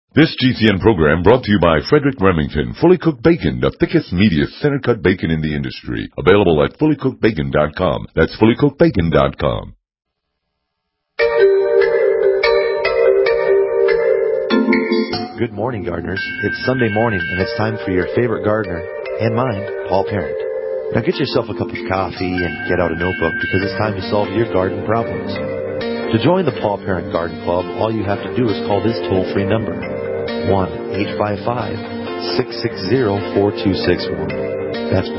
This GCN program brought to you by Frederick Remington, Fully Cooked Bacon, the thickest, meatiest, center-cut bacon in the industry. Available at fullycookedbacon.com. That's fullycookedbacon.com. Good morning, gardeners. It's Sunday morning, and it's time for your favorite gardener, and mine, Paul Parent. Now get yourself a cup of coffee and get out a notebook because it's time to solve your garden problems. To join the Paul Parent Garden Club, all you have to do is call this toll-free number, 1-855-660-4261. That's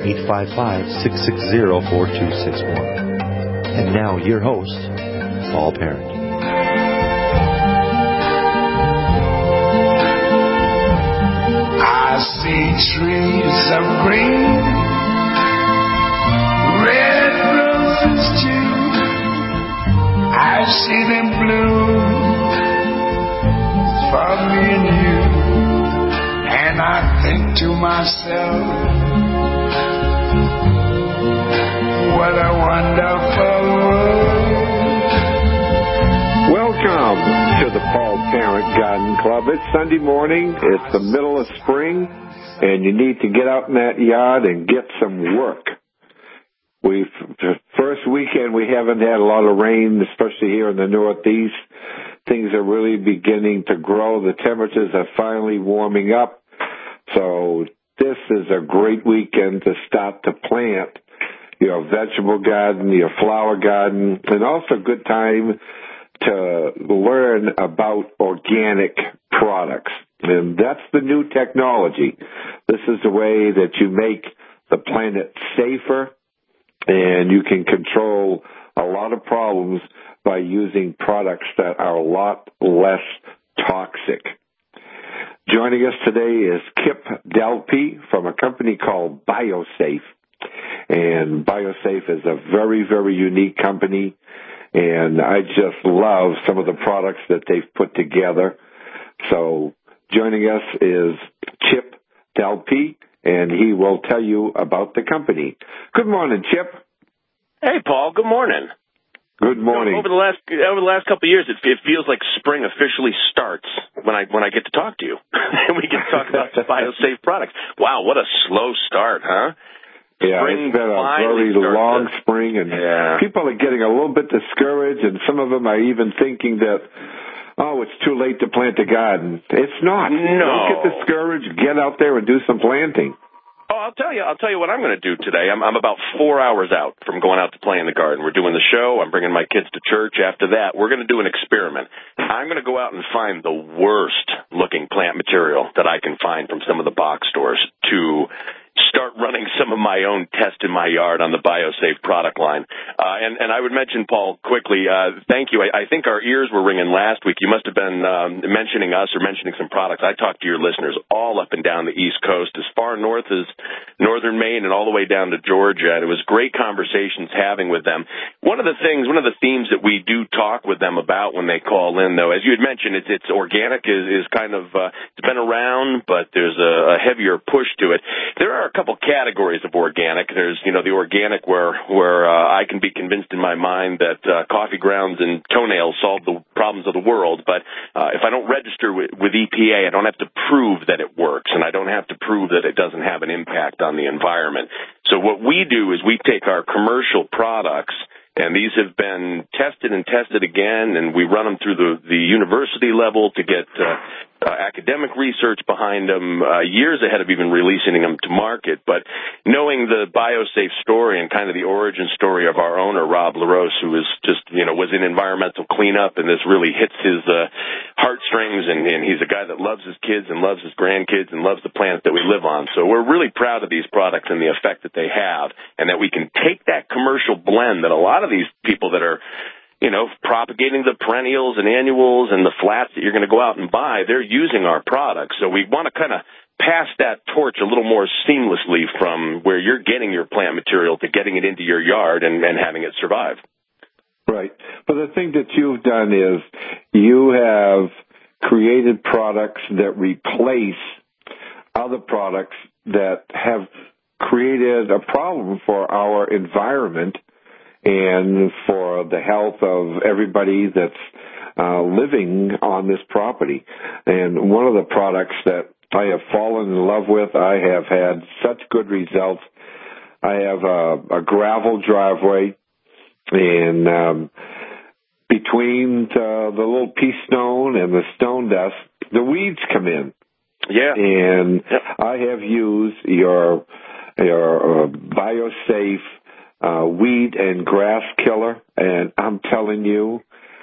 1-855-660-4261. And now, your host, Paul Parent. I see trees of green, red roses too. I see them bloom for me and you. And I think to myself, what a wonderful world. Welcome to the Paul Parent Garden Club. It's Sunday morning. It's the middle of spring, and you need to get out in that yard and get some work. The first weekend we haven't had a lot of rain, especially here in the Northeast. Things are really beginning to grow. The temperatures are finally warming up. So this is a great weekend to start to plant your vegetable garden, your flower garden, and also a good time to learn about organic products. And that's the new technology. This is the way that you make the planet safer, and you can control a lot of problems by using products that are a lot less toxic. Joining us today is Kip Delpy from a company called BioSafe. And BioSafe is a very, very unique company, and I just love some of the products that they've put together. So joining us is Chip Delpy, and he will tell you about the company. Good morning, Chip. Hey, Paul. Good morning. Good morning. Over the last couple of years, it feels like spring officially starts when I get to talk to you, and we get to talk about the BioSafe products. Wow, what a slow start, huh? Yeah, spring it's been a very long spring, and people are getting a little bit discouraged, and some of them are even thinking that, oh, it's too late to plant a garden. It's not. No. Don't get discouraged. Get out there and do some planting. Oh, I'll tell you what I'm going to do today. I'm about 4 hours out from going out to play in the garden. We're doing the show. I'm bringing my kids to church. After that, we're going to do an experiment. I'm going to go out and find the worst-looking plant material that I can find from some of the box stores to start running some of my own tests in my yard on the BioSafe product line. And I would mention, Paul, quickly, thank you. I think our ears were ringing last week. You must have been mentioning us or mentioning some products. I talked to your listeners all up and down the East Coast, as far north as northern Maine and all the way down to Georgia. And it was great conversations having with them. One of the themes that we do talk with them about when they call in, though, as you had mentioned, it's organic is kind of, it's been around, but there's a heavier push to it. There are a couple categories of organic. There's, the organic where I can be convinced in my mind that coffee grounds and toenails solve the problems of the world. But if I don't register with EPA, I don't have to prove that it works, and I don't have to prove that it doesn't have an impact on the environment. So what we do is we take our commercial products, and these have been tested and tested again, and we run them through the university level to get academic research behind them, years ahead of even releasing them to market. But knowing the BioSafe story and kind of the origin story of our owner, Rob LaRose, who was just, was in environmental cleanup, and this really hits his heartstrings, and he's a guy that loves his kids and loves his grandkids and loves the planet that we live on. So we're really proud of these products and the effect that they have, and that we can take that commercial blend that a lot of these people that are propagating the perennials and annuals and the flats that you're going to go out and buy, they're using our products. So we want to kind of pass that torch a little more seamlessly from where you're getting your plant material to getting it into your yard and having it survive. Right. But the thing that you've done is you have created products that replace other products that have created a problem for our environment and for the health of everybody that's living on this property. And one of the products that I have fallen in love with, I have had such good results. I have a gravel driveway, and between the little pea stone and the stone dust, the weeds come in. Yeah. And I have used your BioSafe weed and grass killer, and I'm telling you,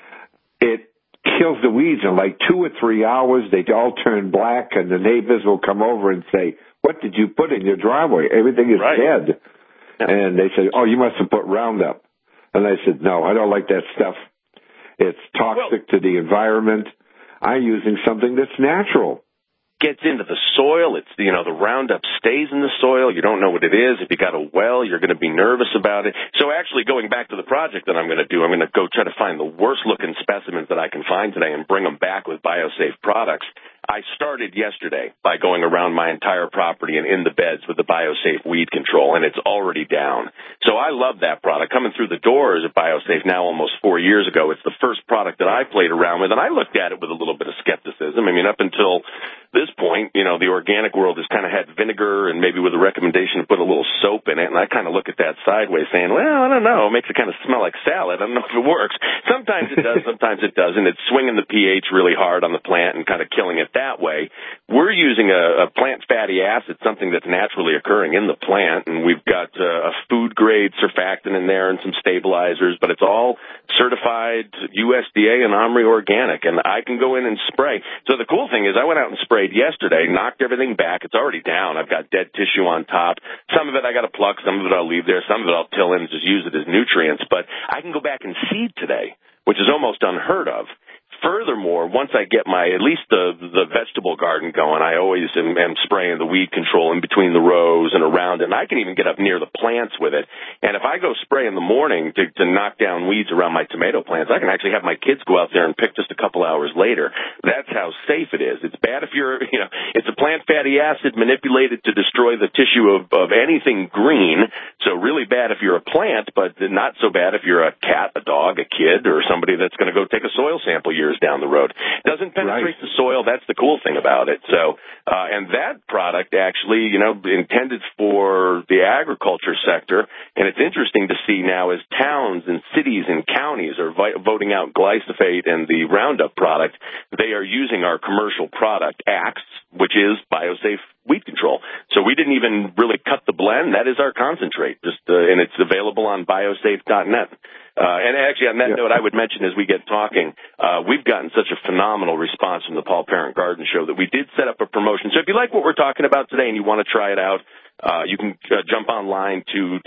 it kills the weeds in like 2 or 3 hours. They all turn black, and the neighbors will come over and say, "What did you put in your driveway? Everything is dead." Yeah. And they say, "Oh, you must have put Roundup." And I said, "No, I don't like that stuff. It's toxic to the environment. I'm using something that's natural." Gets into the soil. It's, the Roundup stays in the soil. You don't know what it is. If you got a well, you're going to be nervous about it. So actually, going back to the project that I'm going to do, I'm going to go try to find the worst looking specimens that I can find today and bring them back with BioSafe products. I started yesterday by going around my entire property and in the beds with the BioSafe weed control, and it's already down. So I love that product. Coming through the doors at BioSafe now almost 4 years ago, it's the first product that I played around with, and I looked at it with a little bit of skepticism. I mean, up until this point, the organic world has kind of had vinegar and maybe with a recommendation to put a little soap in it, and I kind of look at that sideways saying, well, I don't know, it makes it kind of smell like salad. I don't know if it works. Sometimes it does, sometimes it doesn't. It's swinging the pH really hard on the plant and kind of killing it that way. We're using a plant fatty acid, something that's naturally occurring in the plant, and we've got a food-grade surfactant in there and some stabilizers, but it's all certified USDA and OMRI organic, and I can go in and spray. So the cool thing is I went out and sprayed yesterday, knocked everything back. It's already down. I've got dead tissue on top. Some of it I got to pluck. Some of it I'll leave there. Some of it I'll till in and just use it as nutrients. But I can go back and seed today, which is almost unheard of. Furthermore, once I get at least the vegetable garden going, I always am spraying the weed control in between the rows and around it, and I can even get up near the plants with it. And if I go spray in the morning to knock down weeds around my tomato plants, I can actually have my kids go out there and pick just a couple hours later. That's how safe it is. It's bad if it's a plant fatty acid manipulated to destroy the tissue of anything green, so really bad if you're a plant, but not so bad if you're a cat, a dog, a kid, or somebody that's going to go take a soil sample years down the road. Doesn't penetrate the soil. That's the cool thing about it. So, and that product actually, intended for the agriculture sector. And it's interesting to see now as towns and cities and counties are voting out glyphosate and the Roundup product, they are using our commercial product, Axe, which is BioSafe weed control. So we didn't even really cut the blend. That is our concentrate, and it's available on biosafe.net. And actually, on that note, I would mention as we get talking, we've gotten such a phenomenal response from the Paul Parent Garden Show that we did set up a promotion. So if you like what we're talking about today and you want to try it out, you can jump online to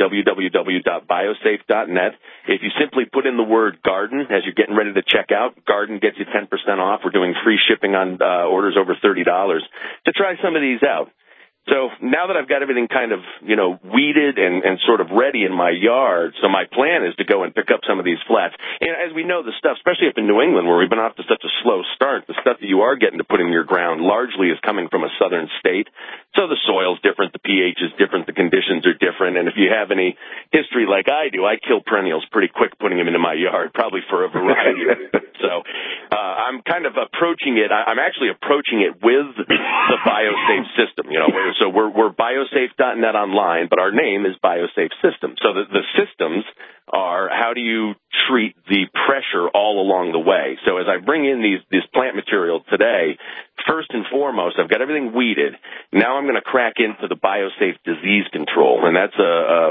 www.biosafe.net. If you simply put in the word garden as you're getting ready to check out, garden gets you 10% off. We're doing free shipping on orders over $30 to try some of these out. So now that I've got everything kind of, weeded and sort of ready in my yard, so my plan is to go and pick up some of these flats. And as we know, the stuff, especially up in New England where we've been off to such a slow start, the stuff that you are getting to put in your ground largely is coming from a southern state. So the soil's different, the pH is different, the conditions are different. And if you have any history like I do, I kill perennials pretty quick putting them into my yard, probably for a variety of reasons. So I'm kind of approaching it. I'm actually approaching it with the BioSafe system, So we're biosafe.net online, but our name is BioSafe System. So the systems are how do you treat the pressure all along the way. So as I bring in this plant material today, first and foremost, I've got everything weeded. Now I'm going to crack into the BioSafe disease control, and that's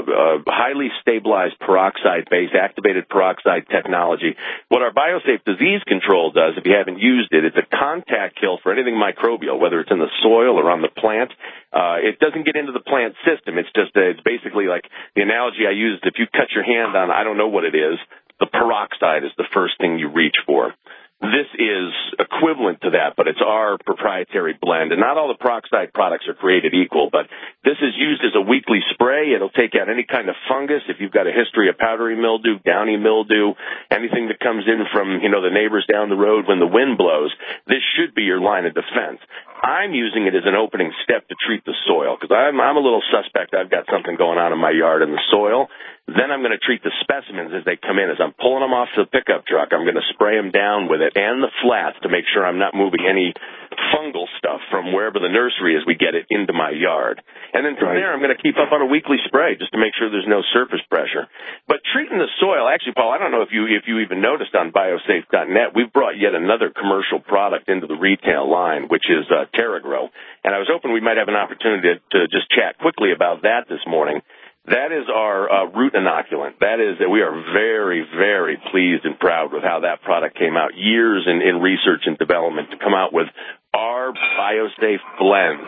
a highly stabilized peroxide-based activated peroxide technology. What our BioSafe disease control does, if you haven't used it, it's a contact kill for anything microbial, whether it's in the soil or on the plant. It doesn't get into the plant system. It's basically like the analogy I used. If you cut your hand on, I don't know what it is, the peroxide is the first thing you reach for. This is equivalent to that, but it's our proprietary blend. And not all the peroxide products are created equal, but this is used as a weekly spray. It'll take out any kind of fungus. If you've got a history of powdery mildew, downy mildew, anything that comes in from, the neighbors down the road when the wind blows, this should be your line of defense. I'm using it as an opening step to treat the soil because I'm a little suspect. I've got something going on in my yard in the soil. Then I'm going to treat the specimens as they come in. As I'm pulling them off the pickup truck, I'm going to spray them down with it and the flats to make sure I'm not moving any fungal stuff from wherever the nursery is we get it into my yard. And then from there, I'm going to keep up on a weekly spray just to make sure there's no surface pressure. But treating the soil, actually, Paul, I don't know if you even noticed on biosafe.net, we've brought yet another commercial product into the retail line, which is TerraGrow. And I was hoping we might have an opportunity to just chat quickly about that this morning. That is our root inoculant. We are very, very pleased and proud with how that product came out. Years in research and development to come out with our BioSafe blend.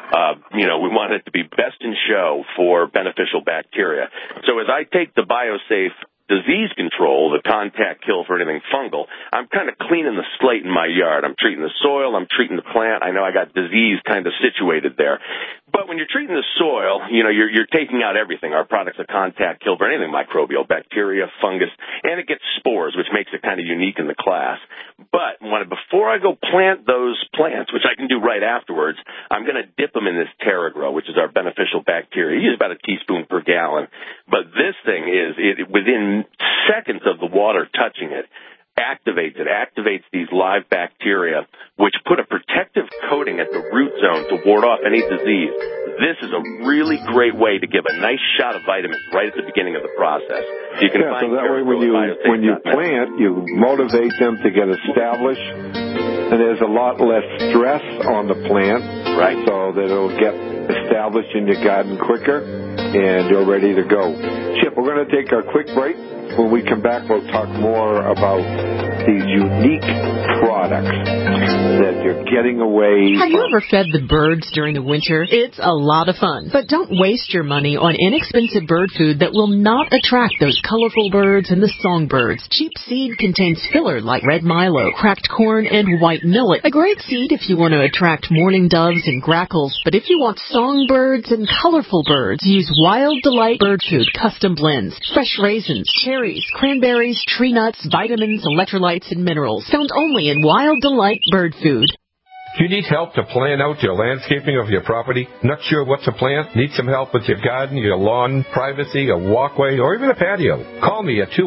We want it to be best in show for beneficial bacteria. So as I take the BioSafe disease control, the contact kill for anything fungal, I'm kind of cleaning the slate in my yard. I'm treating the soil. I'm treating the plant. I know I got disease kind of situated there. But when you're treating the soil, you're taking out everything. Our product's a contact kill for anything microbial, bacteria, fungus, and it gets spores, which makes it kind of unique in the class. But before I go plant those plants, which I can do right afterwards, I'm going to dip them in this TerraGrow, which is our beneficial bacteria. You use about a teaspoon per gallon. But this thing within seconds of the water touching it, activates these live bacteria, which put a protective coating at the root zone to ward off any disease. This is a really great way to give a nice shot of vitamins right at the beginning of the process. You can find so that way when you plant, you motivate them to get established, and there's a lot less stress on the plant, right? So that it'll get established in your garden quicker, and you're ready to go. Chip, we're going to take a quick break. When we come back, we'll talk more about these unique products that you're getting away from. Have you ever fed the birds during the winter? It's a lot of fun. But don't waste your money on inexpensive bird food that will not attract those colorful birds and the songbirds. Cheap seed contains filler like red milo, cracked corn, and white millet. A great seed if you want to attract mourning doves and grackles. But if you want songbirds and colorful birds, use Wild Delight Bird Food Custom Blends. Fresh raisins, cherries, cranberries, tree nuts, vitamins, electrolytes, and minerals. Found only in Wild Delight Bird Food. Do you need help to plan out your landscaping of your property? Not sure what to plant? Need some help with your garden, your lawn, privacy, a walkway, or even a patio? Call me at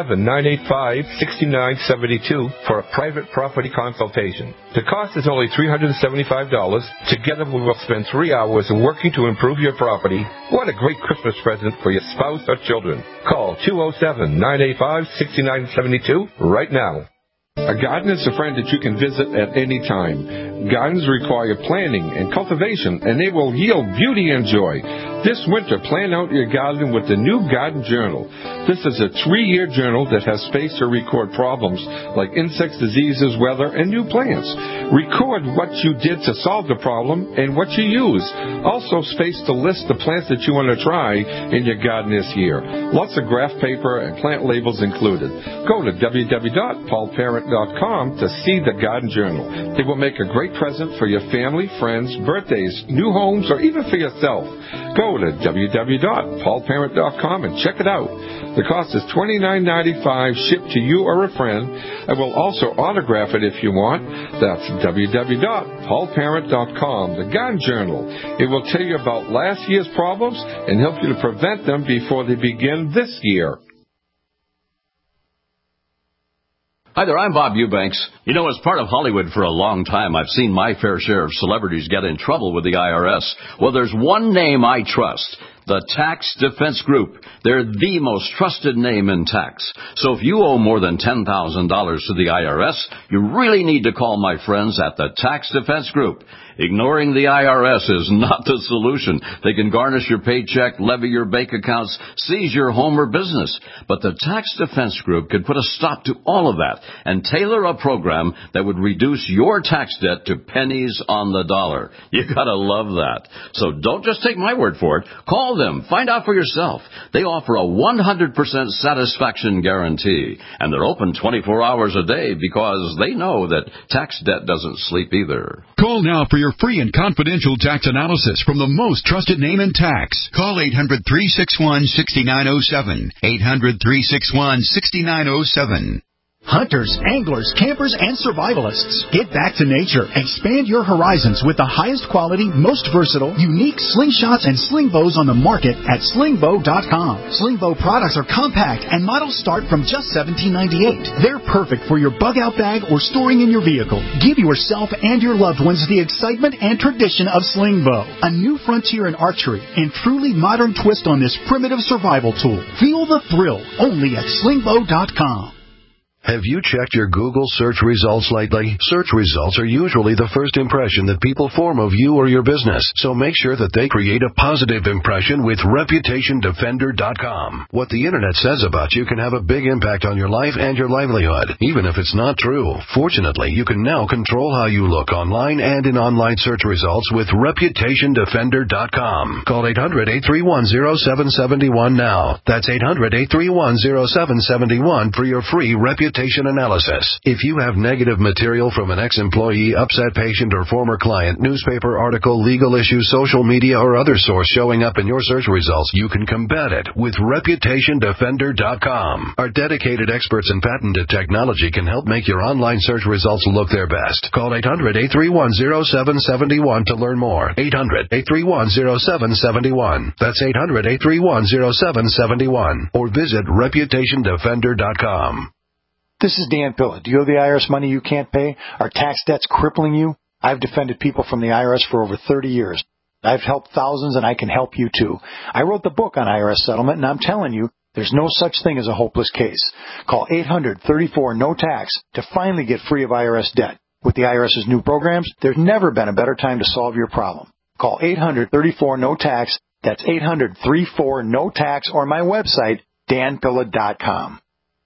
207-985-6972 for a private property consultation. The cost is only $375. Together we will spend 3 hours working to improve your property. What a great Christmas present for your spouse or children. Call 207-985-6972 right now. A garden is a friend that you can visit at any time. Gardens require planning and cultivation, and they will yield beauty and joy. This winter, plan out your garden with the new Garden Journal. This is a 3-year journal that has space to record problems like insects, diseases, weather, and new plants. Record what you did to solve the problem and what you use. Also space to list the plants that you want to try in your garden this year. Lots of graph paper and plant labels included. Go to www.paulparent.com to see the Garden Journal. It will make a great present for your family, friends, birthdays, new homes, or even for yourself. Go to www.paulparent.com and check it out. The cost is $29.95 shipped to you or a friend. I will also autograph it if you want. That's www.paulparent.com, the Garden Journal. It will tell you about last year's problems and help you to prevent them before they begin this year. Hi there, I'm Bob Eubanks. You know, as part of Hollywood for a long time, I've seen my fair share of celebrities get in trouble with the IRS. Well, there's one name I trust. The Tax Defense Group. They're the most trusted name in tax. So if you owe more than $10,000 to the IRS, you really need to call my friends at the Tax Defense Group. Ignoring the IRS is not the solution. They can garnish your paycheck, levy your bank accounts, seize your home or business. But the Tax Defense Group could put a stop to all of that and tailor a program that would reduce your tax debt to pennies on the dollar. You gotta love that. So don't just take my word for it. Call them. Find out for yourself. They offer a 100% satisfaction guarantee. And they're open 24 hours a day because they know that tax debt doesn't sleep either. Call now for your free and confidential tax analysis from the most trusted name in tax. Call 800-361-6907. 800-361-6907. Hunters, anglers, campers, and survivalists, get back to nature. Expand your horizons with the highest quality, most versatile, unique slingshots and sling bows on the market at slingbow.com. Slingbow products are compact and models start from just $17.98. They're perfect for your bug-out bag or storing in your vehicle. Give yourself and your loved ones the excitement and tradition of Slingbow, a new frontier in archery and truly modern twist on this primitive survival tool. Feel the thrill only at slingbow.com. Have you checked your Google search results lately? Search results are usually the first impression that people form of you or your business, so make sure that they create a positive impression with ReputationDefender.com. What the Internet says about you can have a big impact on your life and your livelihood, even if it's not true. Fortunately, you can now control how you look online and in online search results with ReputationDefender.com. Call 800-831-0771 now. That's 800-831-0771 for your free reputation analysis. If you have negative material from an ex-employee, upset patient, or former client, newspaper article, legal issue, social media, or other source showing up in your search results, you can combat it with ReputationDefender.com. Our dedicated experts in patented technology can help make your online search results look their best. Call 800-831-0771 to learn more. 800-831-0771. That's 800-831-0771. Or visit ReputationDefender.com. This is Dan Pilla. Do you owe the IRS money you can't pay? Are tax debts crippling you? I've defended people from the IRS for over 30 years. I've helped thousands, and I can help you too. I wrote the book on IRS settlement, and I'm telling you, there's no such thing as a hopeless case. Call 800-34-NO-TAX to finally get free of IRS debt. With the IRS's new programs, there's never been a better time to solve your problem. Call 800-34-NO-TAX. That's 800-34-NO-TAX, or my website, danpilla.com.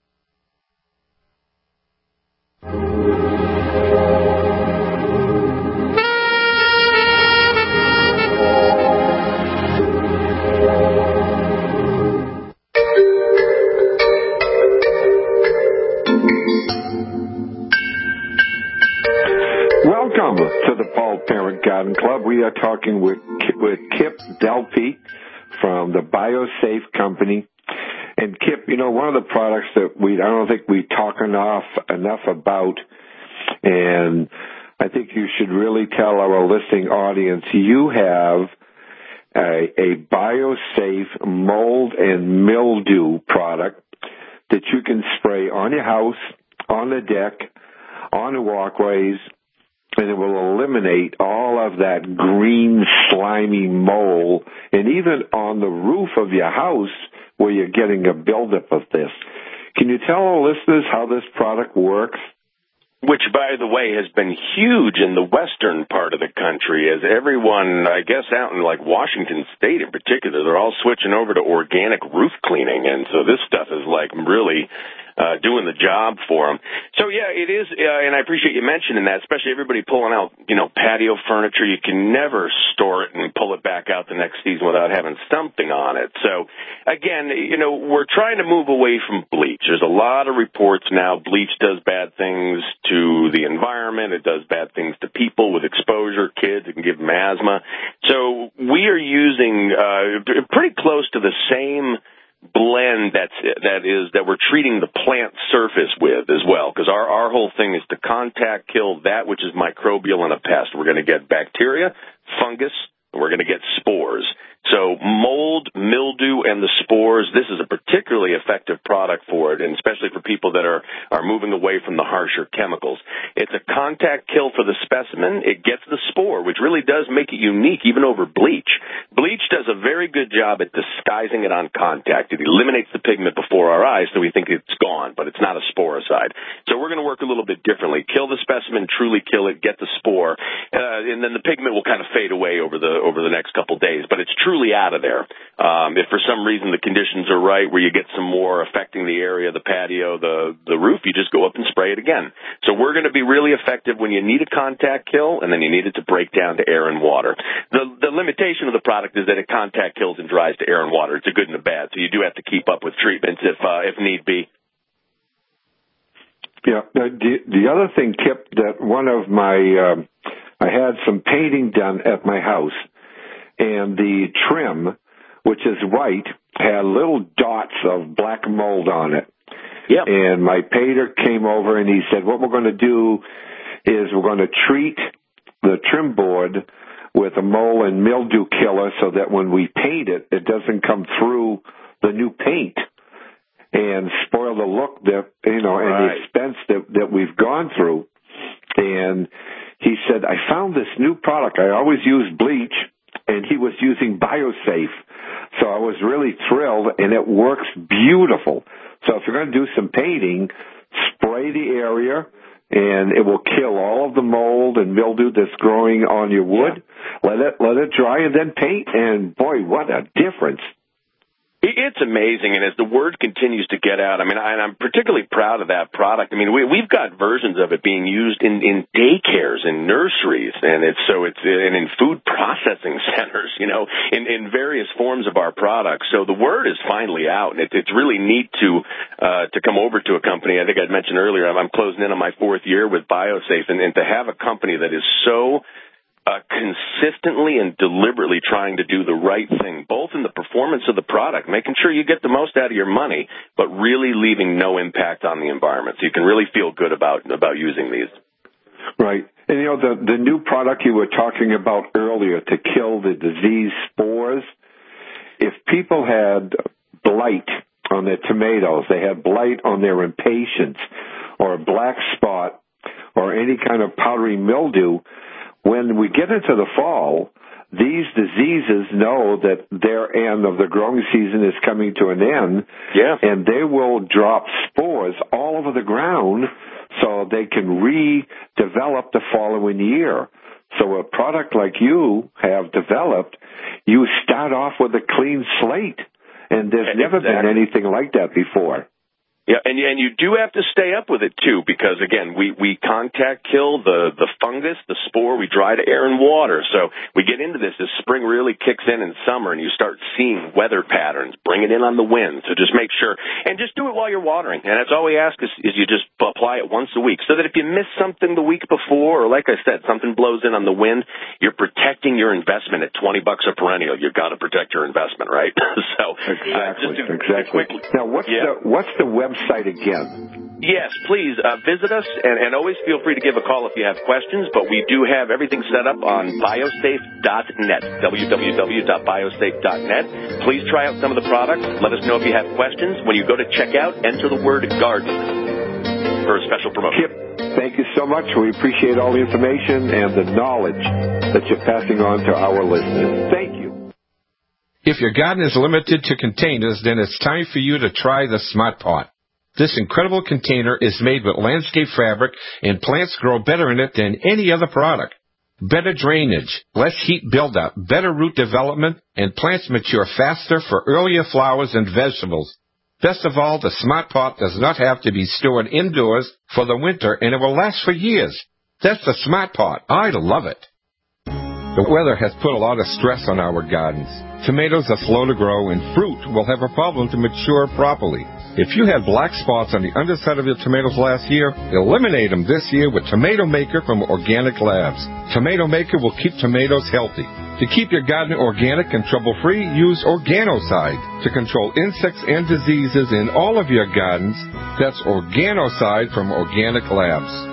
Welcome to the Paul Parent Garden Club. We are talking with Kip Delpy from the BioSafe Company. And Kip, you know, one of the products that I don't think we talk enough about, and I think you should really tell our listening audience, you have a BioSafe mold and mildew product that you can spray on your house, on the deck, on the walkways, and it will eliminate all of that green, slimy mold, and even on the roof of your house where you're getting a buildup of this. Can you tell our listeners how this product works? Which, by the way, has been huge in the western part of the country, as everyone, I guess, out in like Washington State in particular, they're all switching over to organic roof cleaning, and so this stuff is like really doing the job for them. So yeah, it is, and I appreciate you mentioning that, especially everybody pulling out, patio furniture. You can never store it and pull it back out the next season without having something on it. So again, we're trying to move away from bleach. There's a lot of reports now. Bleach does bad things to the environment. It does bad things to people with exposure, kids. It can give them asthma. So we are using pretty close to the same blend that we're treating the plant surface with as well, because our whole thing is to contact kill that which is microbial and a pest. We're going to get bacteria, fungus, and we're going to get spores. So mold, mildew, and the spores, this is a particularly effective product for it, and especially for people that are moving away from the harsher chemicals. It's a contact kill for the specimen. It gets the spore, which really does make it unique even over bleach. Bleach does a very good job at disguising it on contact. It eliminates the pigment before our eyes, so we think it's gone, but it's not a sporicide. So we're going to work a little bit differently. Kill the specimen, truly kill it, get the spore, and then the pigment will kind of fade away over the next couple days, but it's truly out of there. If for some reason the conditions are right where you get some more affecting the area, the patio, the roof, you just go up and spray it again. So we're going to be really effective when you need a contact kill, and then you need it to break down to air and water. The limitation of the product is that it contact kills and dries to air and water. It's a good and a bad, so you do have to keep up with treatments if need be. Yeah. The other thing, Kip, that one of my I had some painting done at my house, and the trim, which is white, had little dots of black mold on it. Yep. And my painter came over and he said, what we're going to do is we're going to treat the trim board with a mold and mildew killer so that when we paint it, it doesn't come through the new paint and spoil the look that, and the expense that we've gone through. And he said, I found this new product. I always use bleach, and he was using BioSafe. So I was really thrilled, and it works beautiful. So if you're going to do some painting, spray the area, and it will kill all of the mold and mildew that's growing on your wood. Yeah. Let it dry, and then paint, and boy, what a difference. It's amazing, and as the word continues to get out, and I'm particularly proud of that product. We've got versions of it being used in daycares, in nurseries, and in food processing centers, in various forms of our products. So the word is finally out, and it's really neat to come over to a company. I think I'd mentioned earlier, I'm closing in on my 4th year with BioSafe, and to have a company that is so consistently and deliberately trying to do the right thing, both in the performance of the product, making sure you get the most out of your money, but really leaving no impact on the environment. So you can really feel good about using these. Right. And, the new product you were talking about earlier to kill the disease spores, if people had blight on their tomatoes, they had blight on their impatiens or a black spot or any kind of powdery mildew, when we get into the fall, these diseases know that their end of the growing season is coming to an end, and they will drop spores all over the ground so they can redevelop the following year. So a product like you have developed, you start off with a clean slate, and there's never been anything like that before. Yeah, and you do have to stay up with it, too, because, again, we contact kill the fungus, the spore, we dry to air and water. So we get into this as spring really kicks in summer, and you start seeing weather patterns, bring it in on the wind. So just make sure, and just do it while you're watering. And that's all we ask is you just apply it once a week, so that if you miss something the week before, or like I said, something blows in on the wind, you're protecting your investment at $20 a perennial. You've got to protect your investment, right? So Exactly. Now, what's the website again? Yes, please visit us, and always feel free to give a call if you have questions, but we do have everything set up on biosafe.net, www.biosafe.net. Please try out some of the products. Let us know if you have questions. When you go to checkout, enter the word garden for a special promotion. Kip, thank you so much. We appreciate all the information and the knowledge that you're passing on to our listeners. Thank you. If your garden is limited to containers, then it's time for you to try the Smart Pot. This incredible container is made with landscape fabric, and plants grow better in it than any other product. Better drainage, less heat buildup, better root development, and plants mature faster for earlier flowers and vegetables. Best of all, the Smart Pot does not have to be stored indoors for the winter, and it will last for years. That's the Smart Pot. I love it. The weather has put a lot of stress on our gardens. Tomatoes are slow to grow, and fruit will have a problem to mature properly. If you had black spots on the underside of your tomatoes last year, eliminate them this year with Tomato Maker from Organic Labs. Tomato Maker will keep tomatoes healthy. To keep your garden organic and trouble-free, use Organocide to control insects and diseases in all of your gardens. That's Organocide from Organic Labs.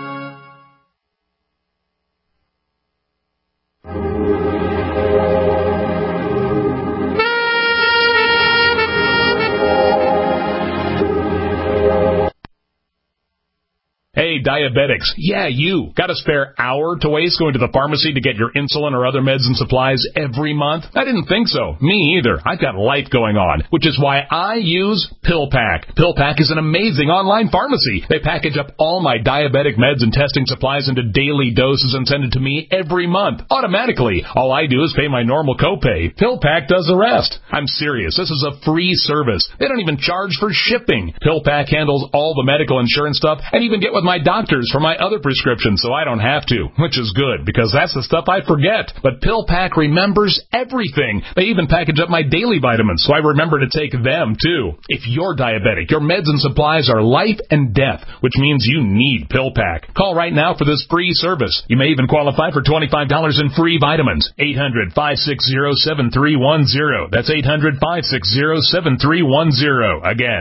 Hey, diabetics. Yeah, you. Got a spare hour to waste going to the pharmacy to get your insulin or other meds and supplies every month? I didn't think so. Me either. I've got life going on, which is why I use PillPack. PillPack is an amazing online pharmacy. They package up all my diabetic meds and testing supplies into daily doses and send it to me every month, automatically. All I do is pay my normal copay. PillPack does the rest. I'm serious. This is a free service. They don't even charge for shipping. PillPack handles all the medical insurance stuff and even get with my doctor doctors for my other prescriptions so I don't have to, which is good because that's the stuff I forget. But PillPack remembers everything. They even package up my daily vitamins so I remember to take them too. If you're diabetic, your meds and supplies are life and death, which means you need PillPack. Call right now for this free service. You may even qualify for $25 in free vitamins. 800-560-7310. That's 800-560-7310. Again,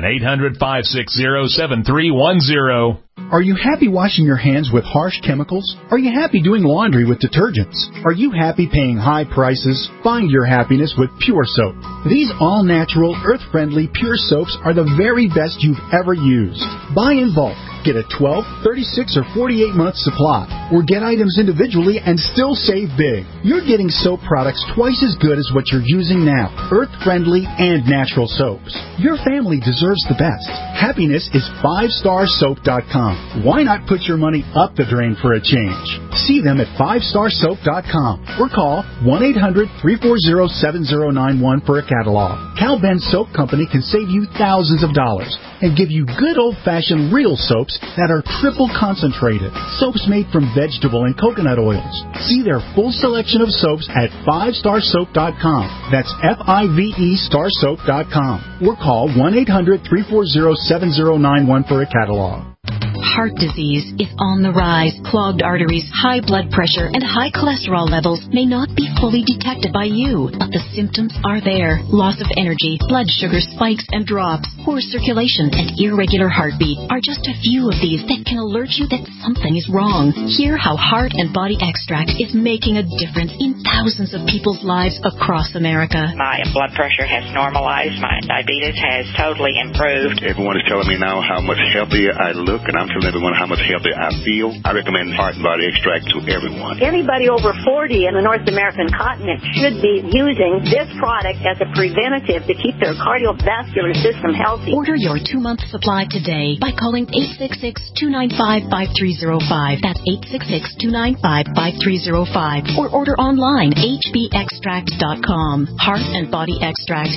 800-560-7310. Are you happy washing your hands with harsh chemicals? Are you happy doing laundry with detergents? Are you happy paying high prices? Find your happiness with Pure Soap. These all-natural, earth-friendly Pure Soaps are the very best you've ever used. Buy in bulk. Get a 12, 36, or 48-month supply, or get items individually and still save big. You're getting soap products twice as good as what you're using now, earth-friendly and natural soaps. Your family deserves the best. Happiness is 5starsoap.com. Why not put your money up the drain for a change? See them at 5starsoap.com or call 1-800-340-7091 for a catalog. Cal Ben Soap Company can save you thousands of dollars and give you good old-fashioned real soaps that are triple concentrated. Soaps made from vegetable and coconut oils. See their full selection of soaps at 5starsoap.com. That's F-I-V-E starsoap.com. Or call 1-800-340-7091 for a catalog. Heart disease is on the rise. Clogged arteries, high blood pressure, and high cholesterol levels may not be fully detected by you, but the symptoms are there. Loss of energy, blood sugar spikes and drops, poor circulation, and irregular heartbeat are just a few of these that can alert you that something is wrong. Hear how Heart and Body Extract is making a difference in thousands of people's lives across America. My blood pressure has normalized. My diabetes has totally improved. Everyone is telling me now how much healthier I look, and I'm telling everyone how much healthier I feel. I recommend Heart and Body Extract to everyone. Anybody over 40 in the North American continent should be using this product as a preventative to keep their cardiovascular system healthy. Order your 2-month supply today by calling 866-295-5305. That's 866-295-5305. Or order online, hbextract.com. Heart and Body Extract,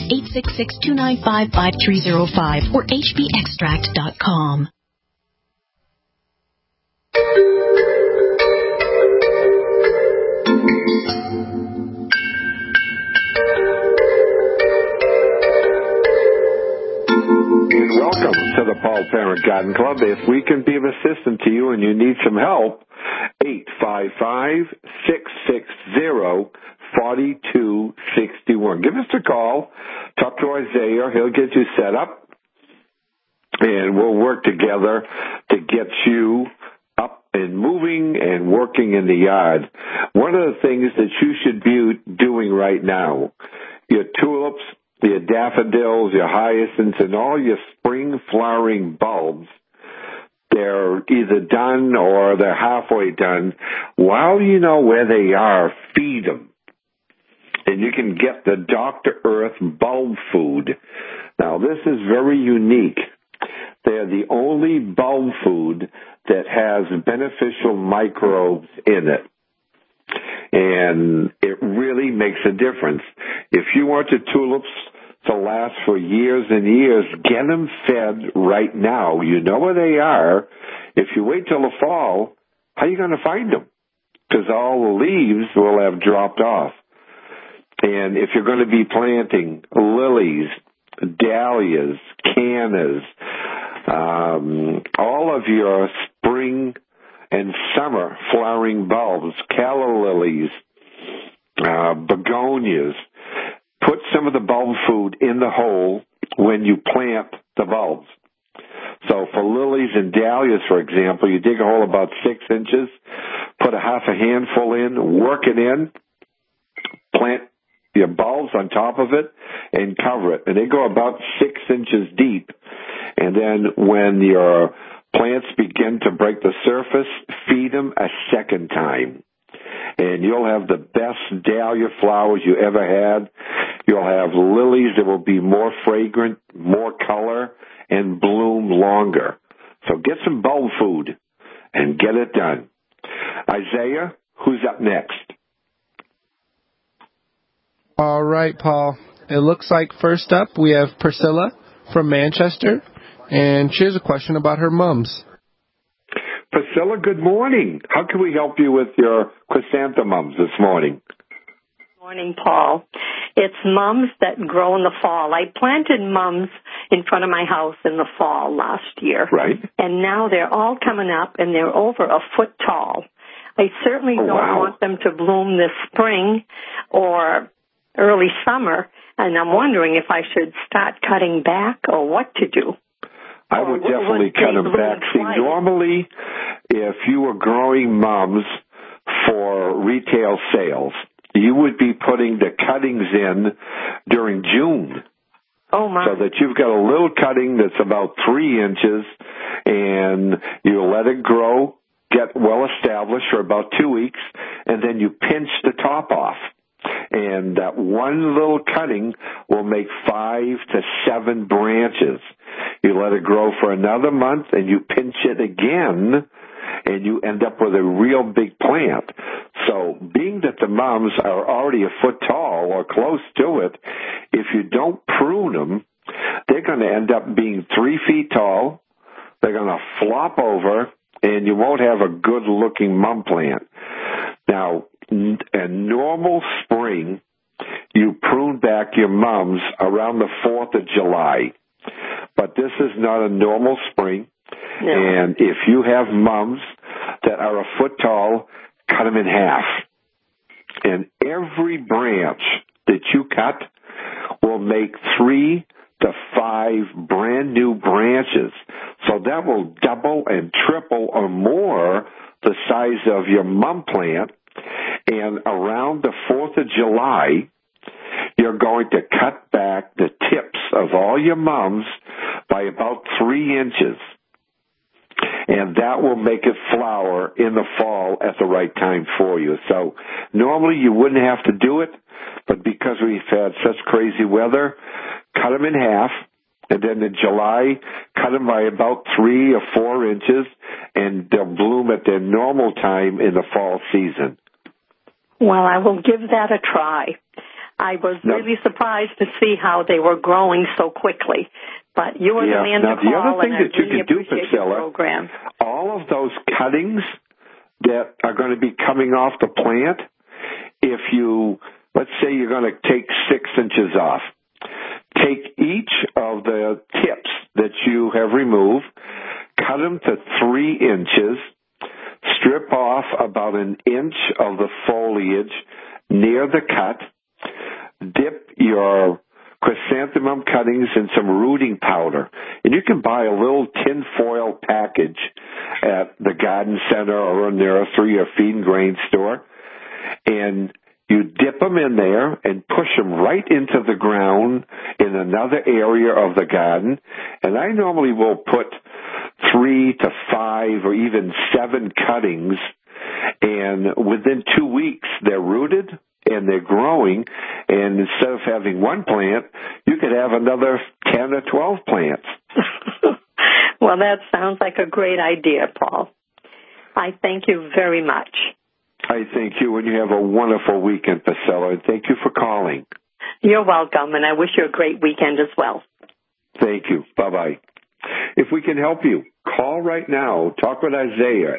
866-295-5305 or hbextract.com. And welcome to the Paul Parent Garden Club. If we can be of assistance to you and you need some help, 855-660-4261. Give us a call. Talk to Isaiah. He'll get you set up. And we'll work together to get you up and moving and working in the yard. One of the things that you should be doing right now, your tulips, your daffodils, your hyacinths, and all your spring flowering bulbs, they're either done or they're halfway done. While you know where they are, feed them. And you can get the Dr. Earth bulb food. Now, this is very unique. They're the only bulb food that has beneficial microbes in it. And it really makes a difference. If you want your tulips to last for years and years, get them fed right now. You know where they are. If you wait till the fall, how are you going to find them? Because all the leaves will have dropped off. And if you're going to be planting lilies, dahlias, cannas, all of your spring and summer flowering bulbs, calla lilies, begonias, put some of the bulb food in the hole when you plant the bulbs. So for lilies and dahlias, for example, you dig a hole about 6 inches, put a half a handful in, work it in, plant your bulbs on top of it, and cover it. And they go about 6 inches deep. And then when your plants begin to break the surface, feed them a second time. And you'll have the best dahlia flowers you ever had. You'll have lilies that will be more fragrant, more color, and bloom longer. So get some bulb food and get it done. Isaiah, who's up next? All right, Paul. It looks like first up we have Priscilla from Manchester, and she has a question about her mums. Priscilla, good morning. How can we help you with your chrysanthemums this morning? Morning, Paul. It's mums that grow in the fall. I planted mums in front of my house in the fall last year. Right. And now they're all coming up and they're over a foot tall. I certainly don't want them to bloom this spring or early summer, and I'm wondering if I should start cutting back or what to do. I would definitely cut them back. See, normally, if you were growing mums for retail sales, you would be putting the cuttings in during June. Oh, my. So that you've got a little cutting that's about 3 inches, and you let it grow, get well established for about 2 weeks, and then you pinch the top off. And that one little cutting will make 5 to 7 branches. You let it grow for another month, and you pinch it again, and you end up with a real big plant. So being that the mums are already a foot tall or close to it, if you don't prune them, they're going to end up being 3 feet tall. They're going to flop over, and you won't have a good-looking mum plant. Now, a normal spring, you prune back your mums around the 4th of July. But this is not a normal spring. Yeah. And if you have mums that are a foot tall, cut them in half. And every branch that you cut will make 3 to 5 brand new branches. So that will double and triple or more the size of your mum plant. And around the 4th of July, you're going to cut back the tips of all your mums by about 3 inches. And that will make it flower in the fall at the right time for you. So normally you wouldn't have to do it, but because we've had such crazy weather, cut them in half. And then in July, cut them by about 3 or 4 inches, and they'll bloom at their normal time in the fall season. Well, I will give that a try. I was really surprised to see how they were growing so quickly. But you were the man to call, the other thing and that you really can do, appreciate your Priscilla, program. all of those cuttings that are going to be coming off the plant, if you, let's say you're going to take 6 inches off, take each of the tips that you have removed, cut them to 3 inches, strip off about 1 inch of the foliage near the cut, dip your chrysanthemum cuttings in some rooting powder. And you can buy a little tin foil package at the garden center or a nursery or feed and grain store. And you dip them in there and push them right into the ground in another area of the garden. And I normally will put 3 to 5 or even 7 cuttings. And within 2 weeks, they're rooted and they're growing, and instead of having 1 plant, you could have another 10 or 12 plants. Well, that sounds like a great idea, Paul. I thank you very much. I thank you, and you have a wonderful weekend, Priscilla, and thank you for calling. You're welcome, and I wish you a great weekend as well. Thank you. Bye-bye. If we can help you, call right now. Talk with Isaiah,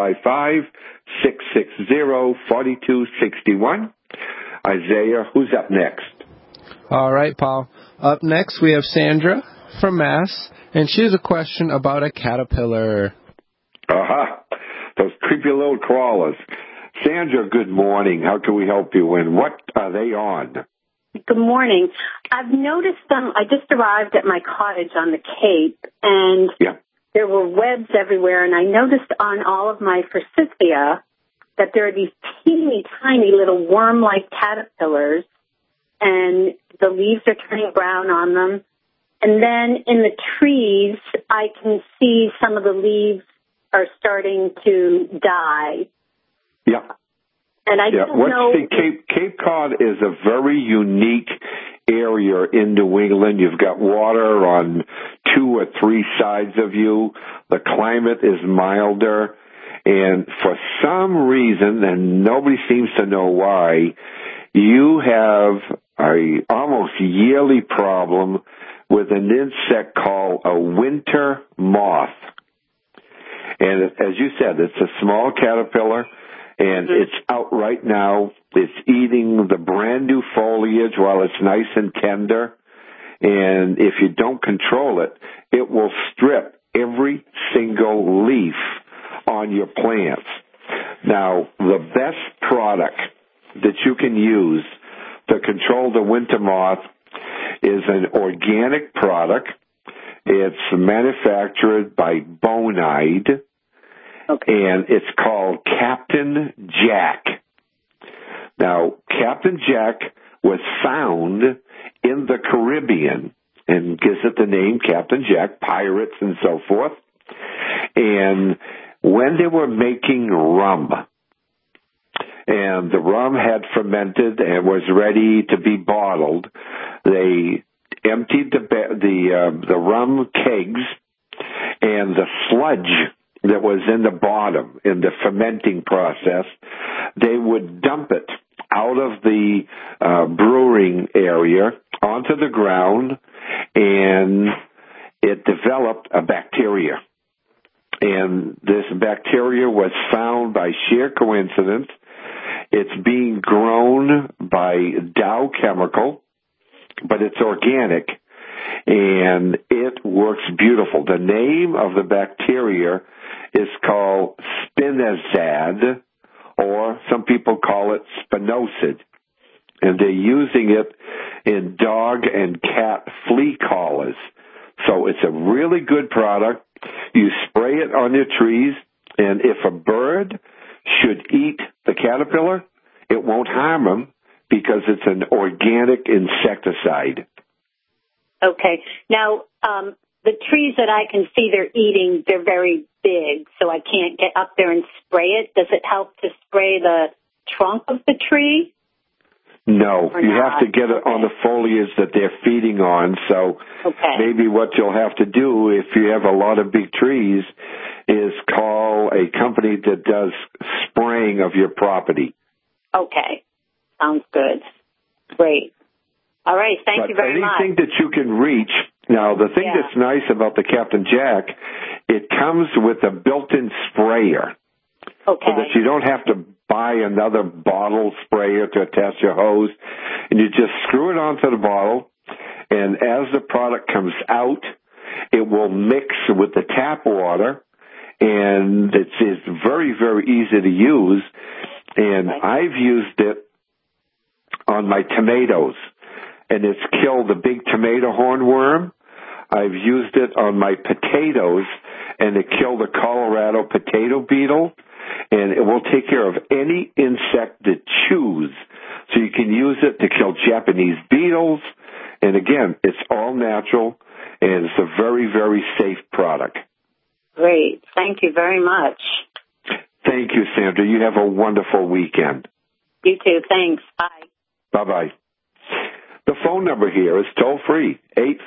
855-660-4261. Isaiah, who's up next? All right, Paul. Up next, we have Sandra from Mass, and she has a question about a caterpillar. Those creepy little crawlers. Sandra, good morning. How can we help you, and what are they on? Good morning. I've noticed them. I just arrived at my cottage on the Cape, and there were webs everywhere, and I noticed on all of my forsythia that there are these teeny tiny little worm-like caterpillars, and the leaves are turning brown on them. And then in the trees, I can see some of the leaves are starting to die. Yeah. And I don't know. Cape Cod is a very unique area in New England. You've got water on 2 or 3 sides of you. The climate is milder. And for some reason, and nobody seems to know why, you have a almost yearly problem with an insect called a winter moth. And as you said, it's a small caterpillar, and it's out right now. It's eating the brand new foliage while it's nice and tender. And if you don't control it, it will strip every single leaf on your plants. Now, the best product that you can use to control the winter moth is an organic product. It's manufactured by Bonide, and it's called Captain Jack. Now, Captain Jack was found in the Caribbean and gives it the name Captain Jack, pirates and so forth. And when they were making rum, and the rum had fermented and was ready to be bottled, they emptied the rum kegs, and the sludge that was in the bottom in the fermenting process, they would dump it out of the brewing area onto the ground, and it developed a bacteria. And this bacteria was found by sheer coincidence. It's being grown by Dow Chemical, but it's organic, and it works beautiful. The name of the bacteria is called spinosad, or some people call it spinosad, and they're using it in dog and cat flea collars. So it's a really good product. You spray it on your trees, and if a bird should eat the caterpillar, it won't harm them because it's an organic insecticide. Okay. Now, the trees that I can see they're eating, they're very big, so I can't get up there and spray it. Does it help to spray the trunk of the tree? No, you have to get it on the foliage that they're feeding on. So maybe what you'll have to do if you have a lot of big trees is call a company that does spraying of your property. Okay. Sounds good. Great. All right. Thank you very much. Anything that you can reach. Now, the thing that's nice about the Captain Jack, it comes with a built-in sprayer. Okay. So that you don't have to buy another bottle sprayer to attach your hose. And you just screw it onto the bottle, and as the product comes out, it will mix with the tap water, and it's very, very easy to use. And I've used it on my tomatoes, and it's killed the big tomato hornworm. I've used it on my potatoes, and it killed the Colorado potato beetle. And it will take care of any insect that chews. So you can use it to kill Japanese beetles. And again, it's all natural, and it's a very, very safe product. Great. Thank you very much. Thank you, Sandra. You have a wonderful weekend. You too. Thanks. Bye. Bye-bye. The phone number here is toll-free,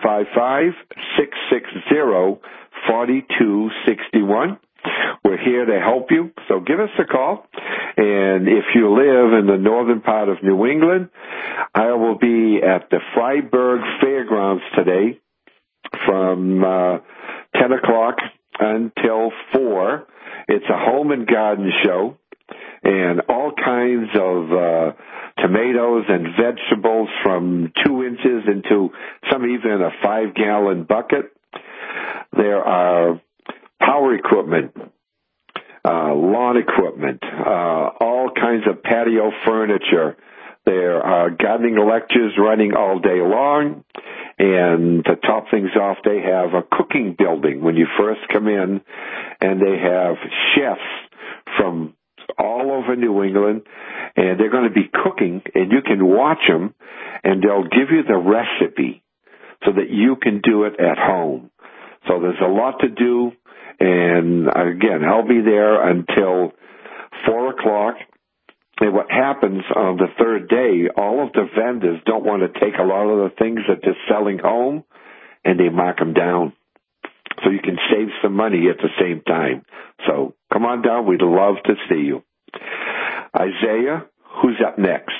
855-660-4261. We're here to help you, so give us a call. And if you live in the northern part of New England, I will be at the Freiburg Fairgrounds today from 10 o'clock until 4. It's a home and garden show, and all kinds of tomatoes and vegetables from 2 inches into some even a 5-gallon bucket. There are power equipment, lawn equipment, all kinds of patio furniture. There are gardening lectures running all day long. And to top things off, they have a cooking building when you first come in, and they have chefs from all over New England, and they're going to be cooking, and you can watch them, and they'll give you the recipe so that you can do it at home. So there's a lot to do. And again, I'll be there until 4 o'clock. And what happens on the third day, all of the vendors don't want to take a lot of the things that they're selling home, and they mark them down. So you can save some money at the same time. So come on down. We'd love to see you. Isaiah, who's up next?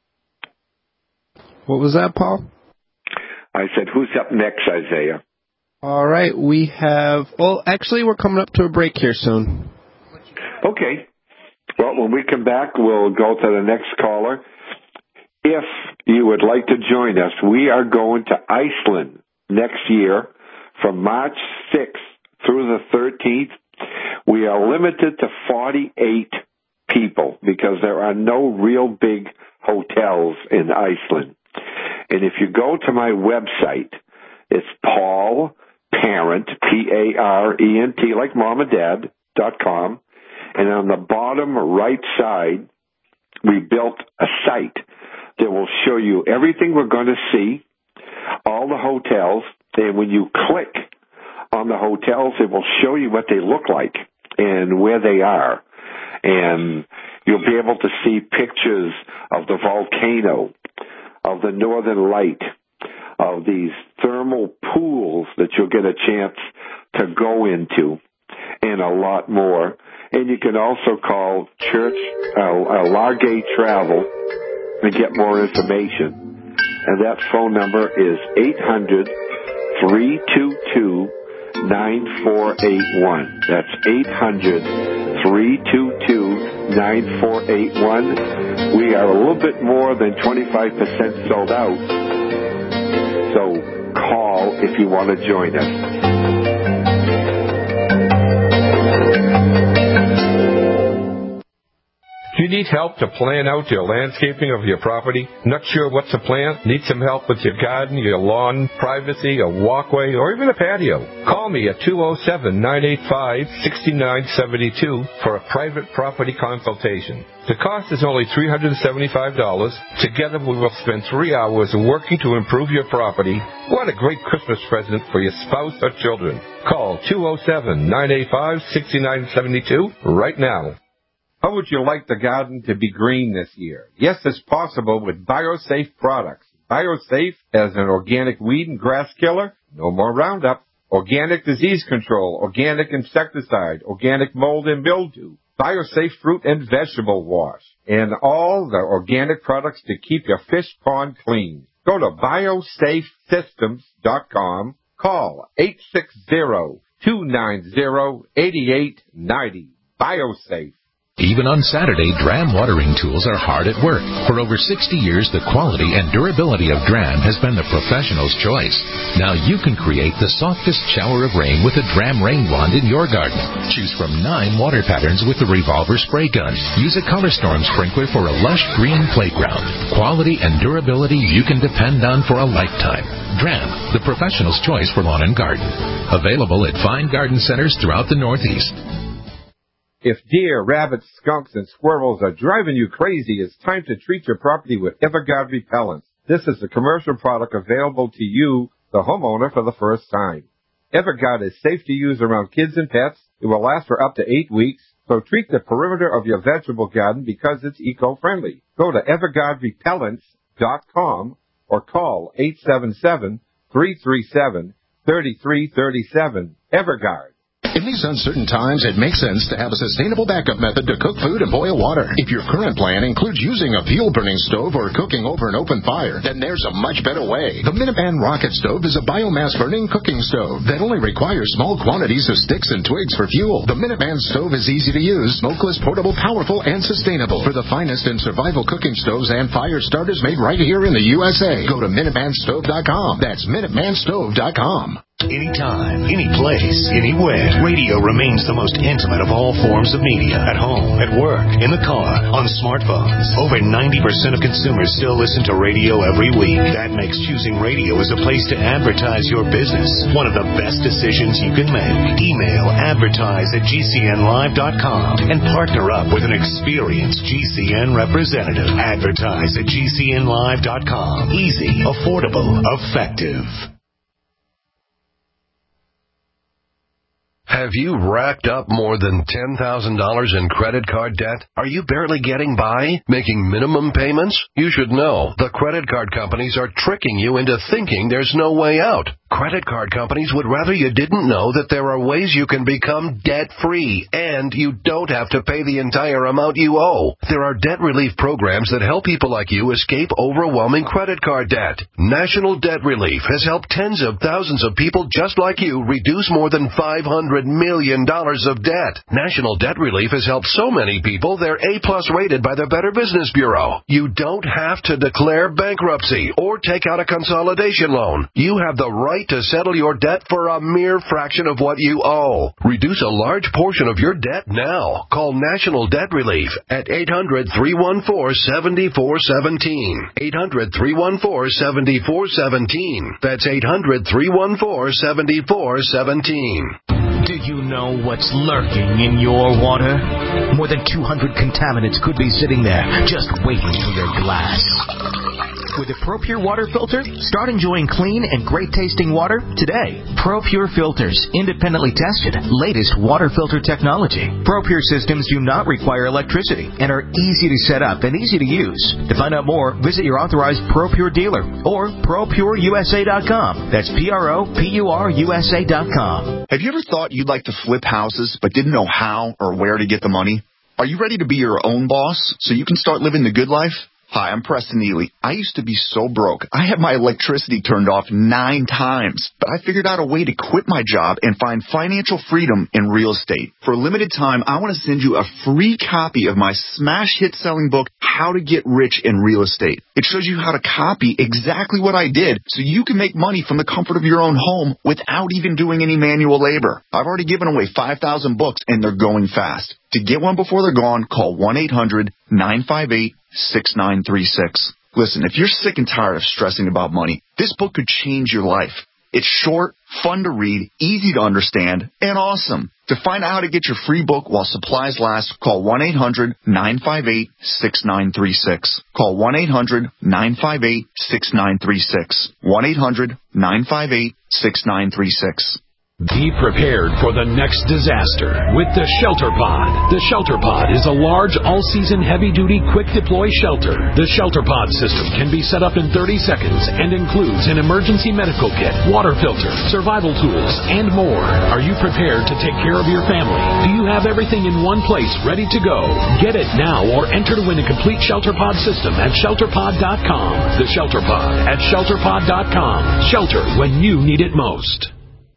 What was that, Paul? I said, who's up next, Isaiah? All right, we have... Well, actually, we're coming up to a break here soon. Okay. Well, when we come back, we'll go to the next caller. If you would like to join us, we are going to Iceland next year from March 6th through the 13th. We are limited to 48 people because there are no real big hotels in Iceland. And if you go to my website, it's Paul Parent, Parent, like mom and dad.com. And on the bottom right side, we built a site that will show you everything we're going to see, all the hotels, and when you click on the hotels, it will show you what they look like and where they are. And you'll be able to see pictures of the volcano, of the northern light, of these thermal pools that you'll get a chance to go into, and a lot more. And you can also call Church Largay Travel and get more information. And that phone number is 800-322-9481. That's 800-322-9481. We are a little bit more than 25% sold out. So call if you want to join us. Do you need help to plan out your landscaping of your property? Not sure what to plant? Need some help with your garden, your lawn, privacy, a walkway, or even a patio? Call me at 207-985-6972 for a private property consultation. The cost is only $375. Together we will spend 3 hours working to improve your property. What a great Christmas present for your spouse or children. Call 207-985-6972 right now. How would you like the garden to be green this year? Yes, it's possible with BioSafe products. BioSafe as an organic weed and grass killer, no more Roundup. Organic disease control, organic insecticide, organic mold and mildew. BioSafe fruit and vegetable wash, and all the organic products to keep your fish pond clean. Go to biosafesystems.com. Call 860-290-8890. BioSafe. Even on Saturday, Dram watering tools are hard at work. For over 60 years, the quality and durability of Dram has been the professional's choice. Now you can create the softest shower of rain with a Dram rain wand in your garden. Choose from 9 water patterns with the revolver spray gun. Use a Color Storm sprinkler for a lush green playground. Quality and durability you can depend on for a lifetime. Dram, the professional's choice for lawn and garden. Available at fine garden centers throughout the Northeast. If deer, rabbits, skunks, and squirrels are driving you crazy, it's time to treat your property with Everguard Repellents. This is a commercial product available to you, the homeowner, for the first time. Everguard is safe to use around kids and pets. It will last for up to 8 weeks. So treat the perimeter of your vegetable garden because it's eco-friendly. Go to EverguardRepellents.com or call 877-337-3337. Everguard. In these uncertain times, it makes sense to have a sustainable backup method to cook food and boil water. If your current plan includes using a fuel-burning stove or cooking over an open fire, then there's a much better way. The Minuteman Rocket Stove is a biomass-burning cooking stove that only requires small quantities of sticks and twigs for fuel. The Minuteman Stove is easy to use, smokeless, portable, powerful, and sustainable. For the finest in survival cooking stoves and fire starters made right here in the USA, go to MinutemanStove.com. That's MinutemanStove.com. Anytime, any place, anywhere, radio remains the most intimate of all forms of media. At home, at work, in the car, on smartphones. Over 90% of consumers still listen to radio every week. That makes choosing radio as a place to advertise your business one of the best decisions you can make. Email advertise@gcnlive.com and partner up with an experienced GCN representative. Advertise@gcnlive.com. Easy, affordable, effective. Have you racked up more than $10,000 in credit card debt? Are you barely getting by, making minimum payments? You should know the credit card companies are tricking you into thinking there's no way out. Credit card companies would rather you didn't know that there are ways you can become debt-free, and you don't have to pay the entire amount you owe. There are debt relief programs that help people like you escape overwhelming credit card debt. National Debt Relief has helped tens of thousands of people just like you reduce more than $500 million of debt. National Debt Relief has helped so many people they're A-plus rated by the Better Business Bureau. You don't have to declare bankruptcy or take out a consolidation loan. You have the right to settle your debt for a mere fraction of what you owe. Reduce a large portion of your debt now. Call National Debt Relief at 800-314-7417. 800-314-7417. That's 800-314-7417. Do you know what's lurking in your water? More than 200 contaminants could be sitting there, just waiting for your glass. With a ProPure water filter, start enjoying clean and great-tasting water today. ProPure filters, independently tested, latest water filter technology. ProPure systems do not require electricity and are easy to set up and easy to use. To find out more, visit your authorized ProPure dealer or ProPureUSA.com. That's ProPureUSA.com. Have you ever thought you'd like to flip houses but didn't know how or where to get the money? Are you ready to be your own boss so you can start living the good life? Hi, I'm Preston Neely. I used to be so broke. I had my electricity turned off 9 times, but I figured out a way to quit my job and find financial freedom in real estate. For a limited time, I want to send you a free copy of my smash hit selling book, How to Get Rich in Real Estate. It shows you how to copy exactly what I did so you can make money from the comfort of your own home without even doing any manual labor. I've already given away 5,000 books and they're going fast. To get one before they're gone, call 1-800-958-6936. Listen, if you're sick and tired of stressing about money, this book could change your life. It's short, fun to read, easy to understand, and awesome. To find out how to get your free book while supplies last, call 1-800-958-6936. Call 1-800-958-6936. 1-800-958-6936. Be prepared for the next disaster with the Shelter Pod. The Shelter Pod is a large, all-season, heavy-duty, quick-deploy shelter. The Shelter Pod system can be set up in 30 seconds and includes an emergency medical kit, water filter, survival tools, and more. Are you prepared to take care of your family? Do you have everything in one place ready to go? Get it now or enter to win a complete Shelter Pod system at ShelterPod.com. The Shelter Pod at ShelterPod.com. Shelter when you need it most.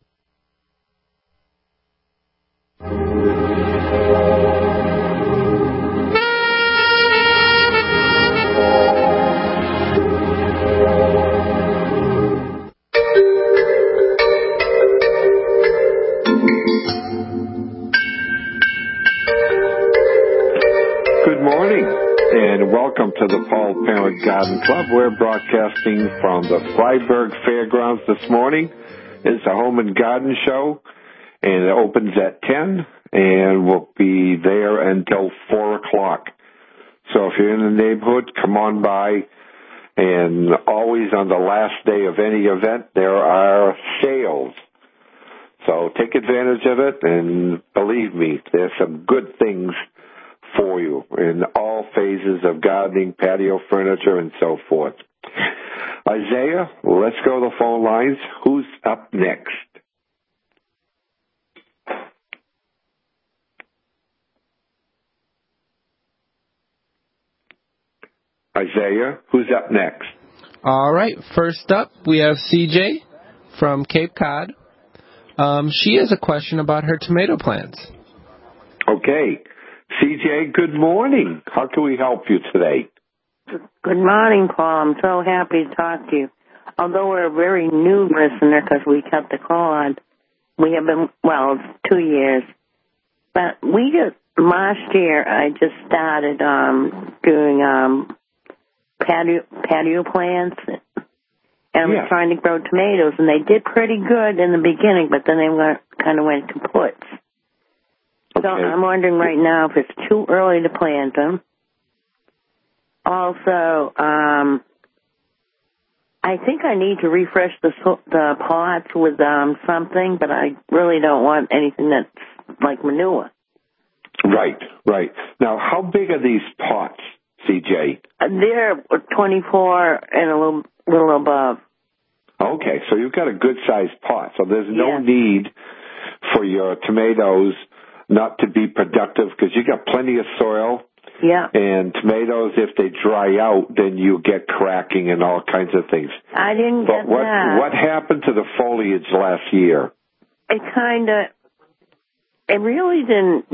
Good morning, and welcome to the Paul Parent Garden Club. We're broadcasting from the Freiburg Fairgrounds this morning. It's a home and garden show, and it opens at 10, and we'll be there until 4 o'clock. So if you're in the neighborhood, come on by. And always on the last day of any event, there are sales. So take advantage of it, and believe me, there's some good things for you in all phases of gardening, patio furniture, and so forth. Isaiah, let's go to the phone lines. Who's up next? Isaiah, who's up next? All right, first up, we have CJ from Cape Cod. She has a question about her tomato plants. Okay. CJ, good morning. How can we help you today? Good morning, Paul. I'm so happy to talk to you. Although we're a very new listener because we kept the call on, we have been, well, it's 2 years. But last year, I just started doing patio plants, and I was trying to grow tomatoes, and they did pretty good in the beginning, but then they kind of went kaput. So I'm wondering right now if it's too early to plant them. Also, I think I need to refresh the pots with something, but I really don't want anything that's like manure. Right. Now, how big are these pots, CJ? They're 24 and a little above. Okay, so you've got a good-sized pot, so there's no need for your tomatoes not to be productive because you got plenty of soil. Yeah. And tomatoes, if they dry out, then you get cracking and all kinds of things. I didn't get that. What happened to the foliage last year? It really didn't,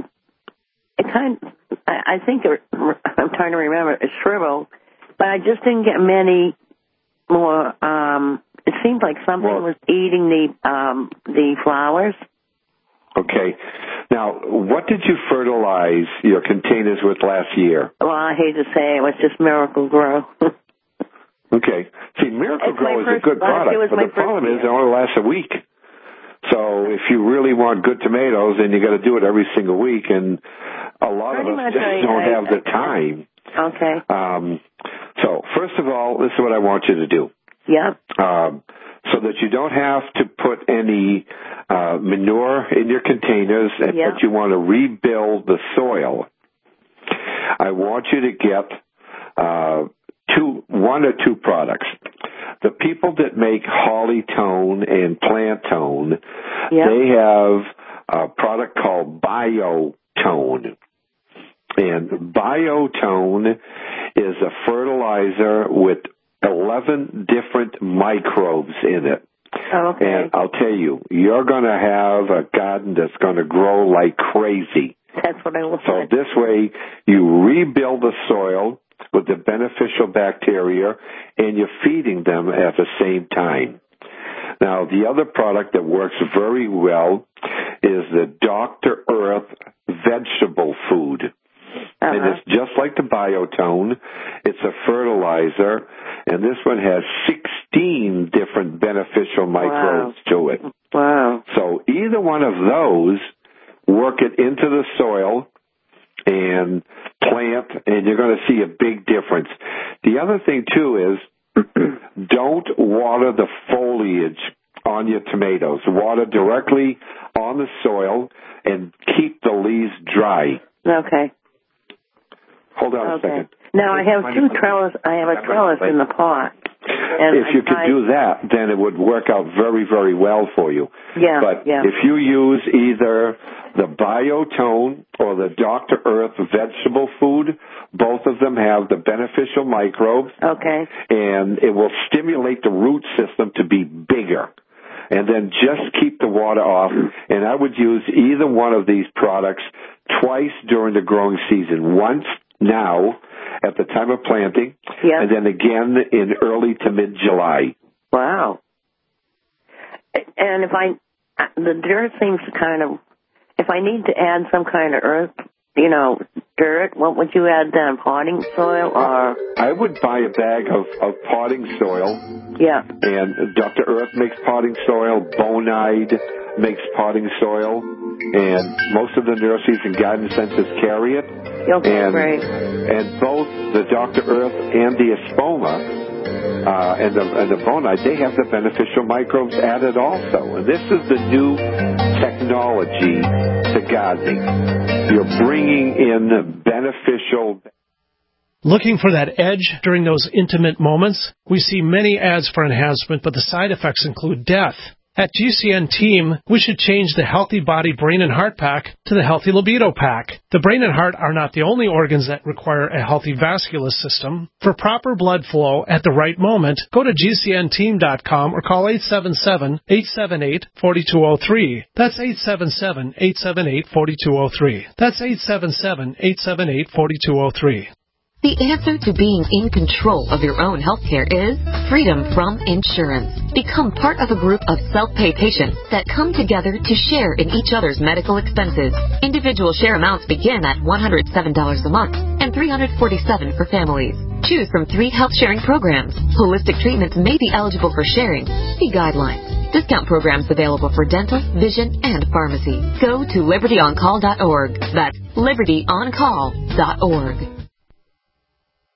I think, I'm trying to remember, it shriveled, but I just didn't get many more, it seemed like something was eating the flowers. Okay. Now, what did you fertilize your containers with last year? Well, I hate to say it was just Miracle Grow. Okay. See, Miracle Grow is a good product, but the problem is it only lasts a week. So if you really want good tomatoes, then you got to do it every single week, and a lot of us just don't have the time. Okay. So first of all, this is what I want you to do. Yeah. So that you don't have to put any manure in your containers, but you want to rebuild the soil. I want you to get one or two products. The people that make Holly-Tone and Plant-Tone, they have a product called BioTone. And BioTone is a fertilizer with 11 different microbes in it. Okay. And I'll tell you, you're going to have a garden that's going to grow like crazy. That's what I was So this way, you rebuild the soil with the beneficial bacteria, and you're feeding them at the same time. Now, the other product that works very well is the Dr. Earth vegetable food. And it's just like the BioTone. It's a fertilizer, and this one has 16 different beneficial microbes to it. Wow. So either one of those, work it into the soil and plant, and you're going to see a big difference. The other thing, too, is don't water the foliage on your tomatoes. Water directly on the soil and keep the leaves dry. Okay. Hold on a second. Now, I have a trellis in the pot. And if you could do that, then it would work out very, very well for you. Yeah. But if you use either the BioTone or the Dr. Earth vegetable food, both of them have the beneficial microbes. Okay. And it will stimulate the root system to be bigger. And then just keep the water off. And I would use either one of these products twice during the growing season. Once now at the time of planting, and then again in early to mid-July. Wow. And the dirt seems to kind of, if I need to add some kind of earth, dirt, what would you add then? Potting soil or? I would buy a bag of potting soil. Yeah. And Dr. Earth makes potting soil. Bonide makes potting soil. And most of the nurseries and garden centers carry it. Okay, great. And both the Dr. Earth and the Espoma and the Bonide, they have the beneficial microbes added also. And this is the new technology to gardening. You're bringing in beneficial. Looking for that edge during those intimate moments? We see many ads for enhancement, but the side effects include death. At GCN Team, we should change the Healthy Body Brain and Heart Pack to the Healthy Libido Pack. The brain and heart are not the only organs that require a healthy vascular system. For proper blood flow at the right moment, go to GCNteam.com or call 877-878-4203. That's 877-878-4203. That's 877-878-4203. The answer to being in control of your own healthcare is freedom from insurance. Become part of a group of self-pay patients that come together to share in each other's medical expenses. Individual share amounts begin at $107 a month and $347 for families. Choose from 3 health-sharing programs. Holistic treatments may be eligible for sharing. See guidelines. Discount programs available for dental, vision, and pharmacy. Go to libertyoncall.org. That's libertyoncall.org.